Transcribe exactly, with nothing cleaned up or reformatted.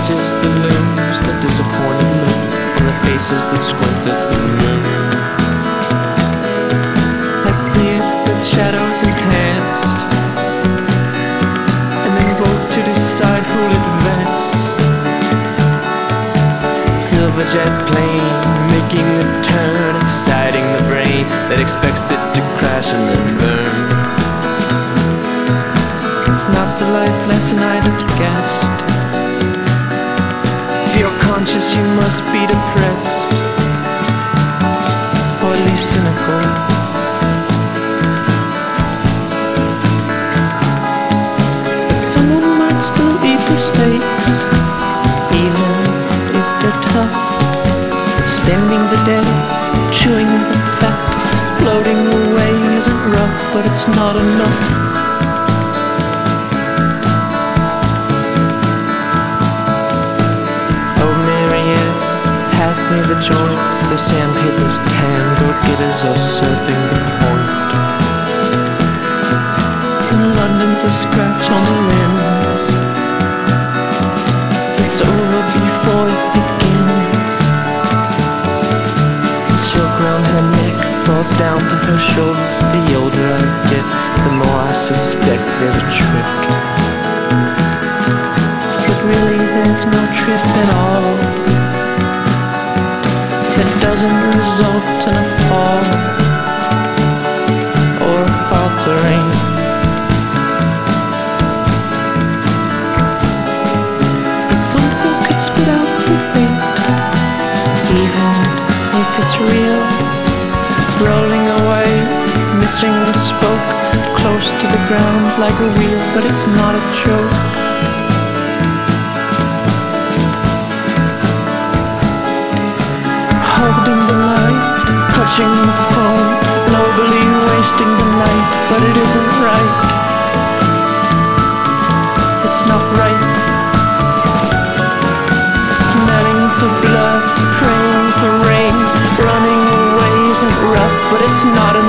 edges, the looms, the disappointed look on the faces that squint at the moon. Let's see it with shadows enhanced, and then vote to decide who'll advance. Silver jet plane making a turn, exciting the brain that expects it to crash and then burn. It's not the life lesson I'd have guessed. If you're conscious, you must be depressed, or at least cynical. But someone might still eat the steaks, even if they're tough. Spending the day chewing the fat, floating away isn't rough, but it's not enough. Pass me the joint, the sandpaper's tan, go-getters are surfing the point, and London's a scratch on the lens. It's over before it begins. The silk round her neck falls down to her shoulders. The older I get, the more I suspect they're a trick. But really there's no trip at all that doesn't result in a fall or a faltering. Something could spit out the bait, even if it's real. Rolling away, missing the spoke, close to the ground like a wheel, but it's not a joke. Holding the light, touching the phone, nobly wasting the night, but it isn't right. It's not right. Smelling for blood, praying for rain, running away isn't rough, but it's not enough.